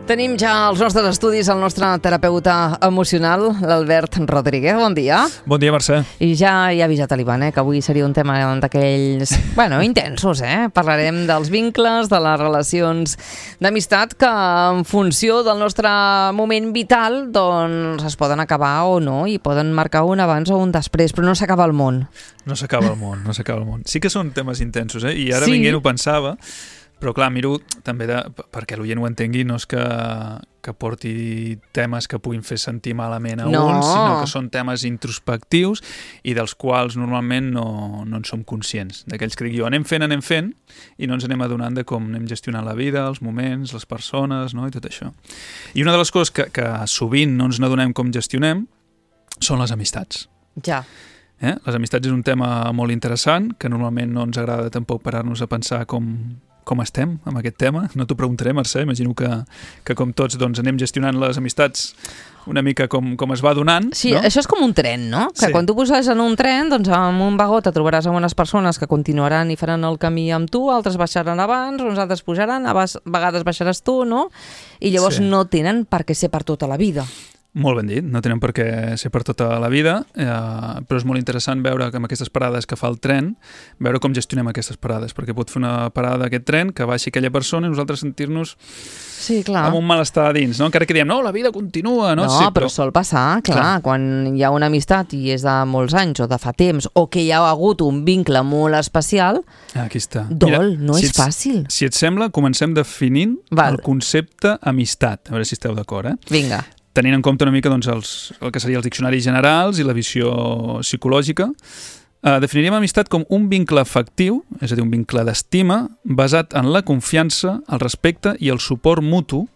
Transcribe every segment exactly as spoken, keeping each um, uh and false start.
Tenim ja als nostres estudis el nostre terapeuta emocional, l'Albert Rodríguez. Bon dia. Bon dia, Mercè. I ja he avisat a l'Ivan, eh, que avui seria un tema d'aquells, bueno, intensos, eh? Parlarem dels vincles, de les relacions d'amistat que en funció del nostre moment vital doncs es poden acabar o no i poden marcar un abans o un després, però no s'acaba el món. No s'acaba el món, no s'acaba el món. Sí que són temes intensos, eh? I ara Sí. vinguent ho pensava, però clar, miro també de, perquè l'oient ho entengui, no és que, que porti temes que puguin fer sentir malament a No. uns, sinó que són temes introspectius i dels quals normalment no, no en som conscients. D'aquells que dic jo, anem fent, anem fent, i no ens anem adonant de com anem gestionant la vida, els moments, les persones, no? I tot això. I una de les coses que, que sovint no ens n'adonem com gestionem són les amistats. Ja. Eh? Les amistats és un tema molt interessant, que normalment no ens agrada tampoc parar-nos a pensar com, com estem amb aquest tema. No t'ho preguntaré, Mercè, imagino que, que com tots doncs, anem gestionant les amistats una mica com, com es va donant. Sí, no? això és com un tren, no? Que Sí. quan tu poses en un tren, doncs amb un vagó te trobaràs amb unes persones que continuaran i faran el camí amb tu, altres baixaran abans, uns altres pujaran, a vegades baixaràs tu, no? I llavors Sí. no tenen per què ser per tota la vida. Molt ben dit, no tenen per què ser per tota la vida, eh, però és molt interessant veure que amb aquestes parades que fa el tren, veure com gestionem aquestes parades, perquè pot fer una parada aquest tren, que baixi aquella persona i nosaltres sentir-nos Sí, clar. amb un malestar a dins, no? Encara que diem, no, la vida continua, no? No, Sí, però sol passar, clar, Clar. quan hi ha una amistat i és de molts anys o de fa temps, o que hi ha hagut un vincle molt especial, Aquí està. dol, no si és ets- fàcil. Si et sembla, comencem definint Val. el concepte amistat. A veure si esteu d'acord, eh? Vinga. Tenint en compte una mica doncs, els, el que serien els diccionaris generals i la visió psicològica, eh, definiríem amistat com un vincle afectiu, és a dir, un vincle d'estima, basat en la confiança, el respecte i el suport mutu,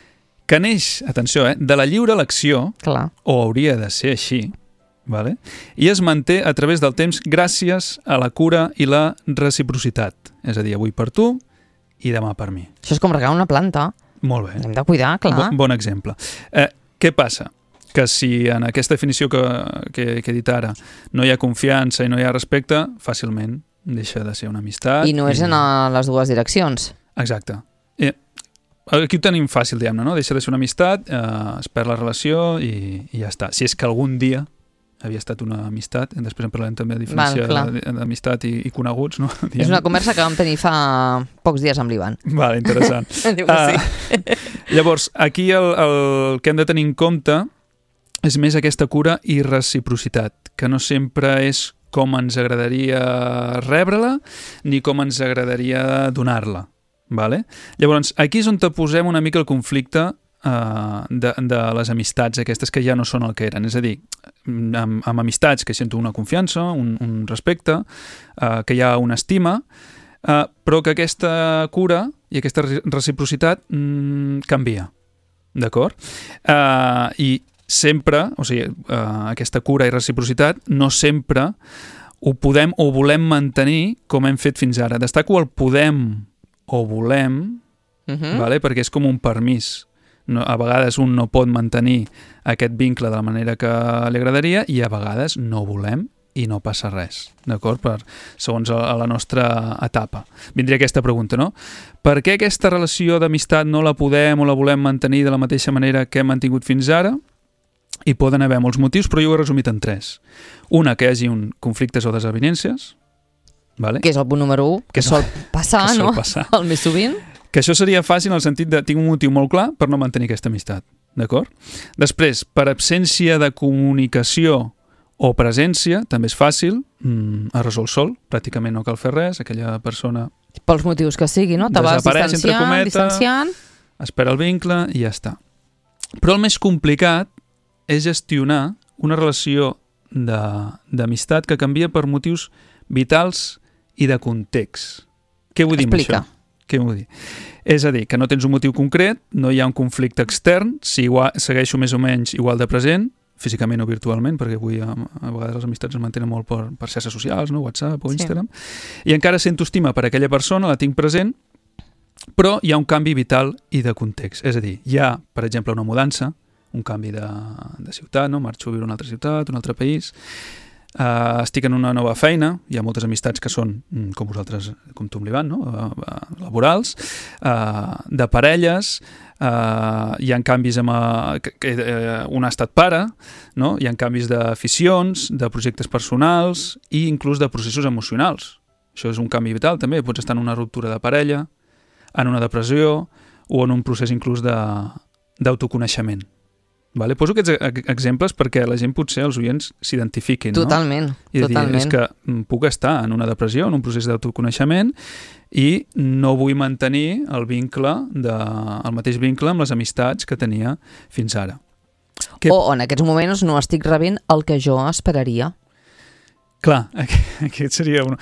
que neix, atenció, eh, de la lliure elecció, Clar. o hauria de ser així, vale? I es manté a través del temps gràcies a la cura i la reciprocitat. És a dir, avui per tu i demà per mi. Això és com regar una planta. Molt bé. Hem de cuidar, clar. Bon, bon exemple. Eh, què passa? Que si en aquesta definició que, que, que he dit ara no hi ha confiança i no hi ha respecte, fàcilment deixa de ser una amistat. I no és en a les dues direccions. Exacte. I, aquí ho tenim fàcil, diguem-ne, no? Deixa de ser una amistat, eh, es perd la relació i, i ja està. Si és que algun dia havia estat una amistat, i després en parlarem també de diferència Val, de- d'amistat i, i coneguts, no? Diguem. És una conversa que vam tenir fa pocs dies amb l'Ivan. Vale, interessant. Diu que Ah, sí. Llavors, aquí el, el que hem de tenir en compte és més aquesta cura i reciprocitat, que no sempre és com ens agradaria rebre-la ni com ens agradaria donar-la. Vale? Llavors, aquí és on te posem una mica el conflicte uh, de, de les amistats aquestes que ja no són el que eren. És a dir, amb, amb amistats que sento una confiança, un, un respecte, uh, que hi ha una estima, uh, però que aquesta cura i aquesta re- reciprocitat mm, canvia. D'acord? Uh, I sempre, o sigui, uh, aquesta cura i reciprocitat no sempre ho podem o volem mantenir com hem fet fins ara. Destaco el podem o volem, Mhm. vale? Perquè és com un permís. No, a vegades un no pot mantenir aquest vincle de la manera que li agradaria i a vegades no volem i no passa res, d'acord? Per, segons a, a la nostra etapa. Vindria aquesta pregunta, no? Per què aquesta relació d'amistat no la podem o la volem mantenir de la mateixa manera que hem mantingut fins ara? Hi poden haver molts motius, però jo ho he resumit en tres. Una, que hi hagi un conflictes o desavinences, vale? Que és el punt número un, que, Que sol passar, que sol no? passar. El més sovint. Que això seria fàcil en el sentit de tinc un motiu molt clar per no mantenir aquesta amistat, d'acord? Després, per absència de comunicació o presència, també és fàcil, mm, es resol sol, pràcticament no cal fer res, aquella persona Pels motius que sigui, no? Te vas Desapareix, entre distanciant, cometes. distanciant. espera el vincle i ja està. Però el més complicat és gestionar una relació de- d'amistat que canvia per motius vitals i de context. Què vull dir amb Explica. això? Què vull dir? És a dir, que no tens un motiu concret, no hi ha un conflicte extern, si igual, segueixo més o menys igual de present, físicament o virtualment, perquè avui a, a vegades les amistats es mantenen molt per, per xarxes socials, no? WhatsApp o Sí. Instagram, i encara sento estima per aquella persona, la tinc present, però hi ha un canvi vital i de context. És a dir, hi ha, per exemple, una mudança, un canvi de, de ciutat, no? Marxo a viure a una altra ciutat, un altre país, Uh, estic en una nova feina, hi ha moltes amistats que són, com vosaltres, com tu amb l'Ivan, no? uh, uh, laborals, uh, de parelles, uh, hi ha canvis amb uh, que, que, uh, un ha estat pare, no? Hi ha canvis d'aficions, de projectes personals i inclús de processos emocionals. Això és un canvi vital també, pots estar en una ruptura de parella, en una depressió o en un procés inclús de, d'autoconeixement. Vale? Poso aquests exemples perquè la gent, potser els oients, s'identifiquin. Totalment, no? I de totalment. dir, és que puc estar en una depressió, en un procés d'autoconeixement i no vull mantenir el vincle, de, el mateix vincle amb les amistats que tenia fins ara. Que... O en aquests moments no estic rebent el que jo esperaria. Clar, aquest seria un,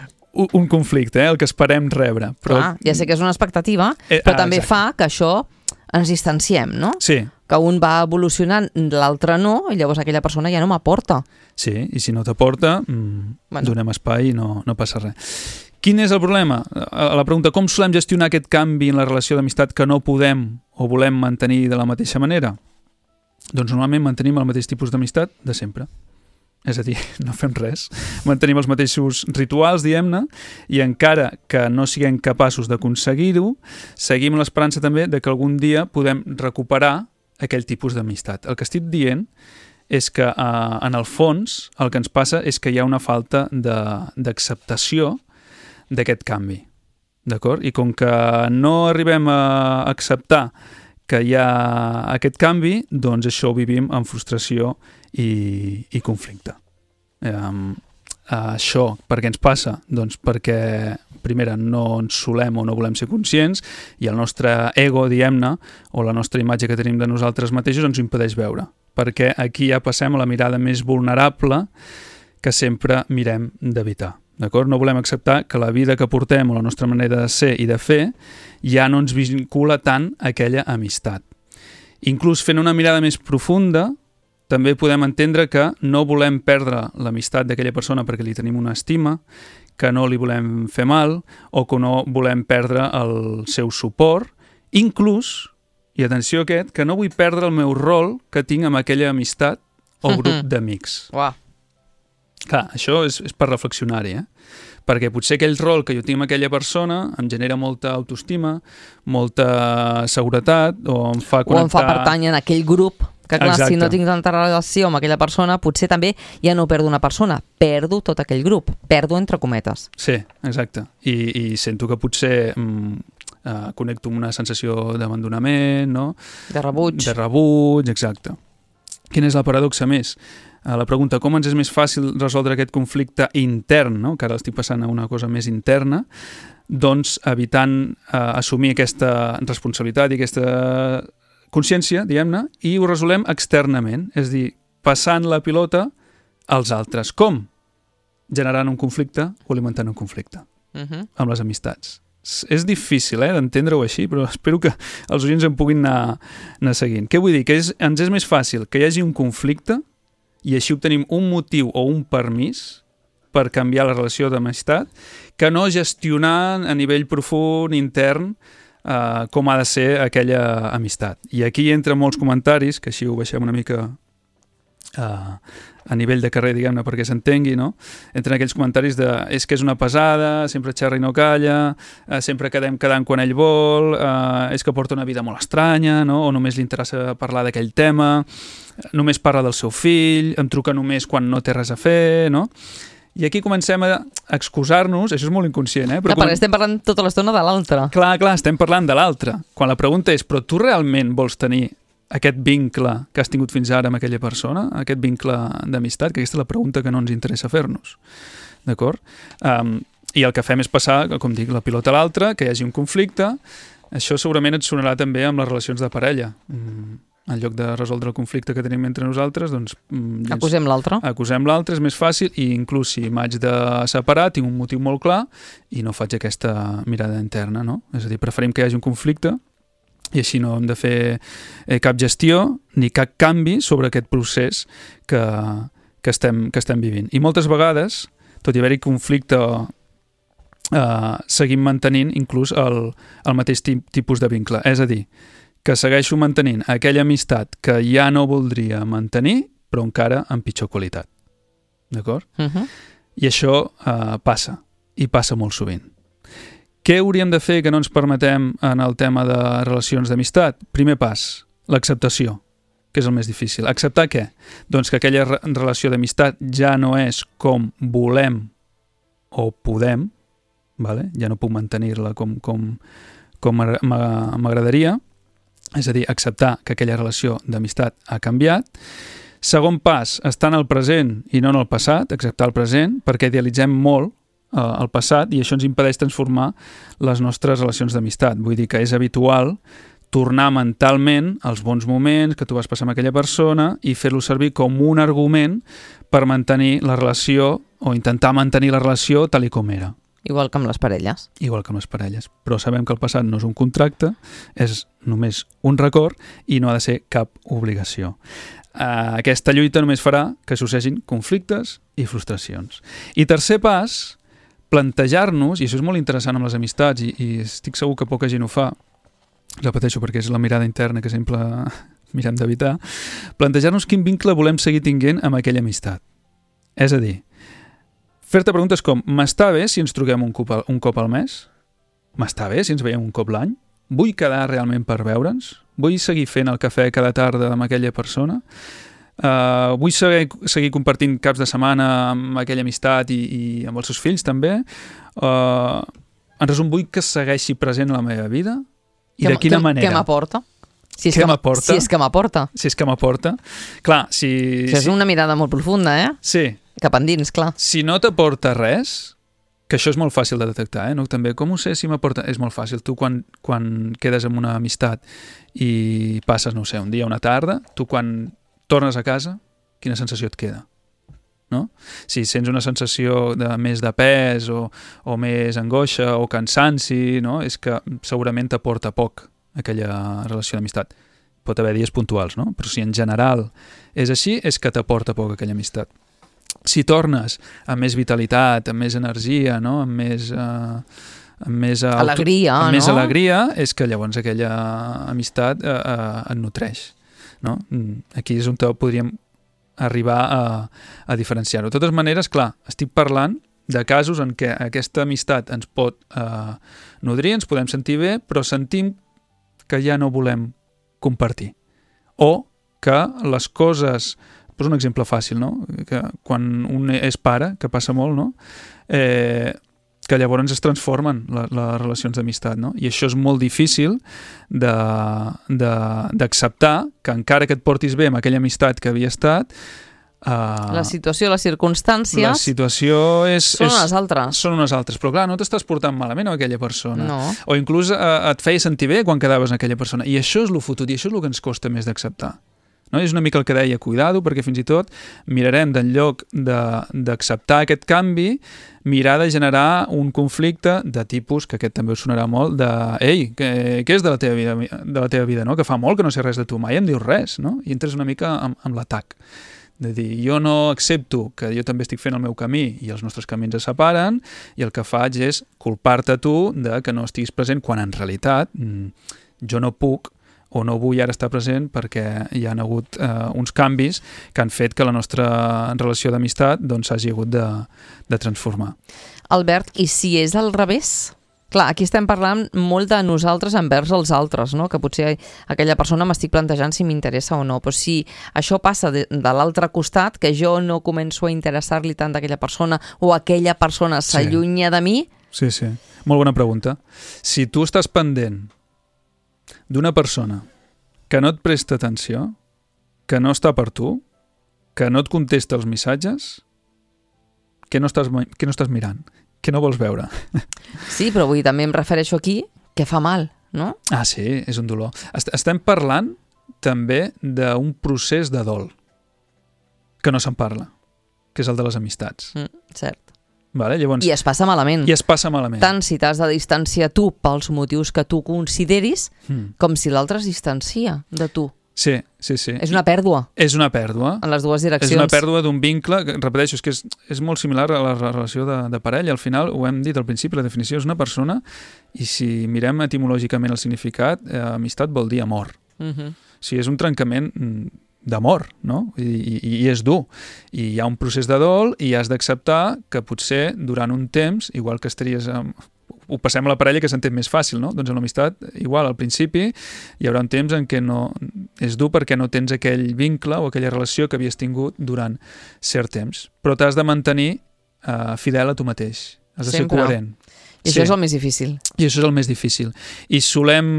un conflicte, eh? El que esperem rebre. Però... Clar, ja sé que és una expectativa, eh, però ah, també exacte. fa que això ens distanciem, no? Sí. Que un va evolucionant, l'altre no, i llavors aquella persona ja no m'aporta. Sí, i si no t'aporta, mmm, bueno. donem espai i no, no passa res. Quin és el problema? A la pregunta, com solem gestionar aquest canvi en la relació d'amistat que no podem o volem mantenir de la mateixa manera? Doncs normalment mantenim el mateix tipus d'amistat de sempre. És a dir, no fem res. Mantenim els mateixos rituals, diguem-ne, i encara que no siguem capaços d'aconseguir-ho, seguim l'esperança també de que algun dia podem recuperar aquell tipus d'amistat. El que estic dient és que, eh, en el fons, el que ens passa és que hi ha una falta de, d'acceptació d'aquest canvi. D'acord? I com que no arribem a acceptar que hi ha aquest canvi, doncs això ho vivim amb frustració i, i conflicte. Um, això, per què ens passa? Doncs perquè, primera, no ens solem o no volem ser conscients i el nostre ego, diguem-ne, o la nostra imatge que tenim de nosaltres mateixos ens impedeix veure. Perquè aquí ja passem a la mirada més vulnerable que sempre mirem d'evitar. D'acord? No volem acceptar que la vida que portem o la nostra manera de ser i de fer ja no ens vincula tant a aquella amistat. Inclús fent una mirada més profunda, també podem entendre que no volem perdre l'amistat d'aquella persona perquè li tenim una estima, que no li volem fer mal o que no volem perdre el seu suport, inclús, i atenció a aquest, que no vull perdre el meu rol que tinc amb aquella amistat o grup d'amics. Uau. Clar, això és, és per reflexionar-hi, eh? Perquè potser aquell rol que jo tinc amb aquella persona em genera molta autoestima, molta seguretat, o em fa connectar... O em fa pertànyer en aquell grup, que clar, Exacte. Si no tinc tanta relació amb aquella persona, potser també ja no perdo una persona, perdo tot aquell grup, perdo entre cometes. Sí, exacte. I, i sento que potser mm, eh, connecto amb una sensació d'abandonament, no? De rebuig. De rebuig, exacte. Quina és la paradoxa més? A la pregunta, com ens és més fàcil resoldre aquest conflicte intern, no? Que ara estic passant a una cosa més interna, doncs evitant eh, assumir aquesta responsabilitat i aquesta consciència, diguem-ne, i ho resolem externament, és a dir, passant la pilota als altres. Com? Generant un conflicte o alimentant un conflicte Uh-huh. amb les amistats. És difícil eh, d'entendre-ho així, però espero que els oients en puguin anar, anar seguint. Què vull dir? Que és, ens és més fàcil que hi hagi un conflicte i així obtenim un motiu o un permís per canviar la relació d'amistat que no gestionar a nivell profund, intern, eh, com ha de ser aquella amistat. I aquí entren molts comentaris, que així ho baixem una mica eh, a nivell de carrer, diguem-ne, perquè s'entengui, no? Entren aquells comentaris de és que és una pesada, sempre xerra i no calla, eh, sempre quedem quedant quan ell vol, eh, és que porta una vida molt estranya, no? O només li interessa parlar d'aquell tema, només parla del seu fill, em truca només quan no té res a fer, no? I aquí comencem a excusar-nos, això és molt inconscient, eh? Però, Però quan... perquè estem parlant tota l'estona de l'altre. Clar, clar, estem parlant de l'altre. Quan la pregunta és, però tu realment vols tenir aquest vincle que has tingut fins ara amb aquella persona, aquest vincle d'amistat, que aquesta és la pregunta que no ens interessa fer-nos. D'acord? Um, I el que fem és passar, com dic, la pilota a l'altre, que hi hagi un conflicte. Això segurament et sonarà també amb les relacions de parella. Mm, en lloc de resoldre el conflicte que tenim entre nosaltres, doncs... Mm, Acusem l'altre. Acusem l'altre, és més fàcil, i inclús si m'haig de separar, tinc un motiu molt clar i no faig aquesta mirada interna, no? És a dir, preferim que hi hagi un conflicte i així no hem de fer eh, cap gestió ni cap canvi sobre aquest procés que, que, estem, que estem vivint. I moltes vegades, tot i haver-hi conflicte, eh, seguim mantenint inclús el, el mateix tipus de vincle. És a dir, que segueixo mantenint aquella amistat que ja no voldria mantenir, però encara amb pitjor qualitat. d'acord? Uh -huh. I això uh, passa, i passa molt sovint. Què hauríem de fer que no ens permetem en el tema de relacions d'amistat? Primer pas, l'acceptació, que és el més difícil. Acceptar què? Doncs que aquella re relació d'amistat ja no és com volem o podem, vale? Ja no puc mantenir-la com, com, com m'agradaria, és a dir, acceptar que aquella relació d'amistat ha canviat. Segon pas, estar en el present i no en el passat, acceptar el present, perquè idealitzem molt eh, el passat i això ens impedeix transformar les nostres relacions d'amistat. Vull dir que és habitual tornar mentalment als bons moments que tu vas passar amb aquella persona i fer-lo servir com un argument per mantenir la relació o intentar mantenir la relació tal i com era. Igual que amb les parelles. Igual que amb les parelles. Però sabem que el passat no és un contracte, és només un record i no ha de ser cap obligació. Uh, aquesta lluita només farà que succeeixin conflictes i frustracions. I tercer pas, plantejar-nos, i això és molt interessant amb les amistats i, i estic segur que poca gent ho fa, repeteixo perquè és la mirada interna que sempre mirem d'evitar, plantejar-nos quin vincle volem seguir tinguent amb aquella amistat. És a dir, fer-te preguntes com, m'està bé si ens truquem un cop, un cop al mes? M'està bé si ens veiem un cop l'any? Vull quedar realment per veure'ns? Vull seguir fent el cafè cada tarda amb aquella persona? Uh, vull seguir, seguir compartint caps de setmana amb aquella amistat i, i amb els seus fills també? Uh, en resum, vull que segueixi present a la meva vida? I de quina manera? Què m'aporta? Si és què que m'aporta? Si és que m'aporta. Si és que m'aporta. Clar, si... Això és si... una mirada molt profunda, eh? Sí. Cap endins, clar. Si no t'aporta res, que això és molt fàcil de detectar, eh? No? També, com ho sé si m'aporta? És molt fàcil. Tu quan, quan quedes amb una amistat i passes, no sé, un dia, una tarda, tu quan tornes a casa, quina sensació et queda? No? Si sents una sensació de més de pes o, o més angoixa o cansanci, no? És que segurament t'aporta poc aquella relació d'amistat. Pot haver dies puntuals, no? Però si en general és així, és que t'aporta poc aquella amistat. Si tornes amb més vitalitat, amb més energia, no? amb més, eh, amb més auto... alegria, amb no? més alegria, és que llavors aquella amistat eh, eh, et nutreix. No? Aquí és on podríem arribar a, a diferenciar-ho. De totes maneres, clar, estic parlant de casos en què aquesta amistat ens pot eh, nodrir, ens podem sentir bé, però sentim que ja no volem compartir. O que les coses... Poso un exemple fàcil, no? Que quan un és pare, que passa molt, no? Eh, que llavors es transformen la, les relacions d'amistat, no? I això és molt difícil d'acceptar que encara que et portis bé amb aquella amistat que havia estat, Uh, la situació, les circumstàncies... La situació és... Són és, unes altres. Són unes altres, però clar, no t'estàs portant malament amb aquella persona. No. O inclús uh, et feia sentir bé quan quedaves amb aquella persona. I això és lo fotut, i això és el que ens costa més d'acceptar. No? És una mica el que deia, cuidado, perquè fins i tot mirarem d'en lloc d'acceptar aquest canvi, mirar de generar un conflicte de tipus, que aquest també us sonarà molt, de ei, què, què és de la teva vida, de la teva vida, no? Que fa molt que no sé res de tu, mai em dius res, no? I entres una mica amb, amb l'atac. De dir, jo no accepto que jo també estic fent el meu camí i els nostres camins es separen i el que faig és culpar-te tu de que no estiguis present quan en realitat jo no puc o no vull ara estar present perquè hi ha hagut eh, uns canvis que han fet que la nostra relació d'amistat doncs s'hagi hagut de, de transformar. Albert, i si és al revés? Clar, aquí estem parlant molt de nosaltres envers els altres, no? Que potser aquella persona m'estic plantejant si m'interessa o no, però si això passa de, de l'altre costat, que jo no començo a interessar-li tant d'aquella persona o aquella persona s'allunya sí. de mi... Sí, sí. Molt bona pregunta. Si tu estàs pendent d'una persona que no et presta atenció, que no està per tu, que no et contesta els missatges, què no estàs, què no estàs mirant? Què no vols veure? Sí, però vull dir, també em refereixo aquí que fa mal, no? Ah, sí, és un dolor. Estem parlant també d'un procés de dol que no se'n parla, que és el de les amistats. Mm, cert. Vale? Llavors, I es passa malament. I es passa malament. Tant si t'has de distanciar tu pels motius que tu consideris, mm. com si l'altre es distancia de tu. Sí, sí, sí. És una pèrdua. És una pèrdua. En les dues direccions. És una pèrdua d'un vincle, que, repeteixo, és que és, és molt similar a la relació de, de parella. Al final, ho hem dit al principi, la definició és una persona i si mirem etimològicament el significat, eh, amistat vol dir amor. Uh-huh. Si és un trencament d'amor, no? I, i, i és dur. I hi ha un procés de dol i has d'acceptar que potser durant un temps, igual que estaries amb... ho passem a la parella que s'entén més fàcil, no? Doncs en l'amistat, igual, al principi hi haurà un temps en què no... és dur perquè no tens aquell vincle o aquella relació que havies tingut durant cert temps. Però t'has de mantenir uh, fidel a tu mateix. Has de Sempre. ser coherent. I sí. Això és el més difícil. I això és el més difícil. I solem...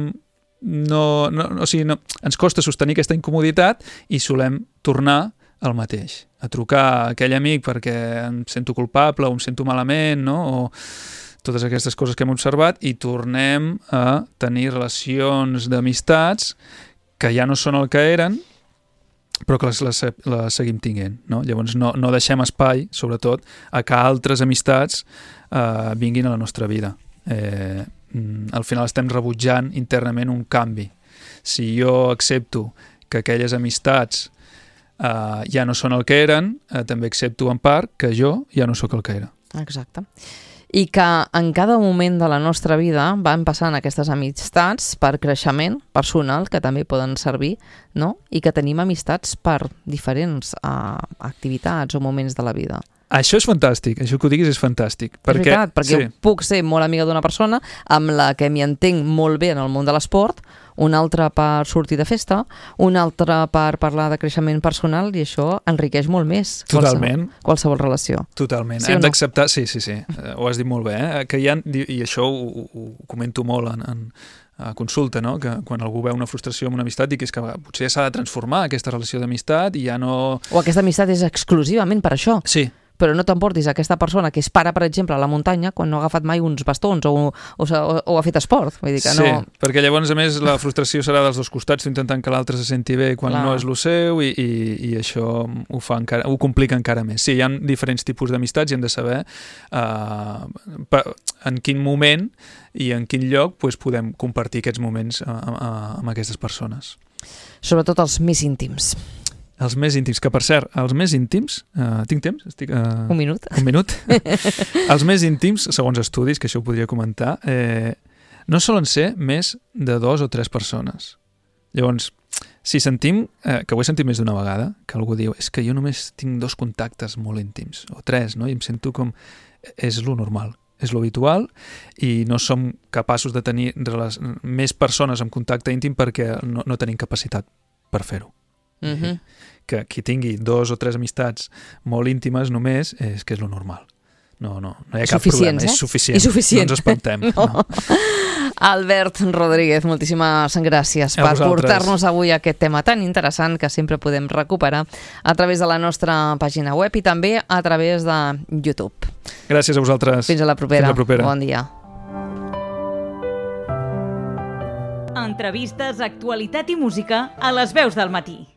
No, no, o sigui, no, ens costa sostenir aquesta incomoditat i solem tornar al mateix. A trucar a aquell amic perquè em sento culpable o em sento malament, no? O totes aquestes coses que hem observat i tornem a tenir relacions d'amistats que ja no són el que eren, però que les, les, les seguim tinguent, no? Llavors no, no deixem espai, sobretot, a que altres amistats eh, vinguin a la nostra vida. Eh, al final estem rebutjant internament un canvi. Si jo accepto que aquelles amistats eh, ja no són el que eren, eh, també accepto en part que jo ja no sóc el que era. Exacte. I que en cada moment de la nostra vida van passant aquestes amistats per creixement personal, que també poden servir, no? I que tenim amistats per diferents uh, activitats o moments de la vida. Això és fantàstic, això que ho diguis és fantàstic. És perquè, veritat, perquè sí. puc ser molt amiga d'una persona amb la que m'hi entenc molt bé en el món de l'esport, una altra per sortir de festa, una altra per parlar de creixement personal, i això enriqueix molt més Totalment. Qualsevol, qualsevol relació. Totalment. Sí Hem no? d'acceptar... Sí, sí, sí. Ho has dit molt bé. Eh? Que hi ha, i això ho, ho comento molt en, en a consulta, no? Que quan algú veu una frustració amb una amistat dic que és que potser s'ha de transformar aquesta relació d'amistat i ja no... O aquesta amistat és exclusivament per això. Sí. Però no t'emportis a aquesta persona que és para, per exemple, a la muntanya quan no ha agafat mai uns bastons o, o, o, o ha fet esport. Vull dir que sí, no... perquè llavors, a més, la frustració serà dels dos costats, intentant que l'altre se senti bé quan Clar. no és el seu i, i, i això ho, fa encara, ho complica encara més. Sí, hi ha diferents tipus d'amistats i hem de saber uh, en quin moment i en quin lloc pues, podem compartir aquests moments uh, uh, amb aquestes persones. Sobretot els més íntims. Els més íntims, que per cert, els més íntims... Uh, tinc temps? Estic, uh, un minut. Un minut. Els més íntims, segons estudis, que això ho podria comentar, eh, no solen ser més de dos o tres persones. Llavors, si sentim, eh, que ho he sentit més d'una vegada, que algú diu, és que jo només tinc dos contactes molt íntims, o tres, no? I em sento com... És lo normal, és lo habitual, i no som capaços de tenir més persones amb contacte íntim perquè no, no tenim capacitat per fer-ho. Mm-hmm. Que qui tingui dos o tres amistats molt íntimes només és que és lo normal. No, no, no hi ha cap Suficients, problema, eh? és suficient. I suficient. No ens espantem. No. No. Albert Rodríguez, moltíssimes gràcies a per vosaltres. portar-nos avui aquest tema tan interessant que sempre podem recuperar a través de la nostra pàgina web i també a través de YouTube. Gràcies a vosaltres. Fins a la propera. Fins a la propera. Bon dia. Entrevistes, actualitat i música a les veus del matí.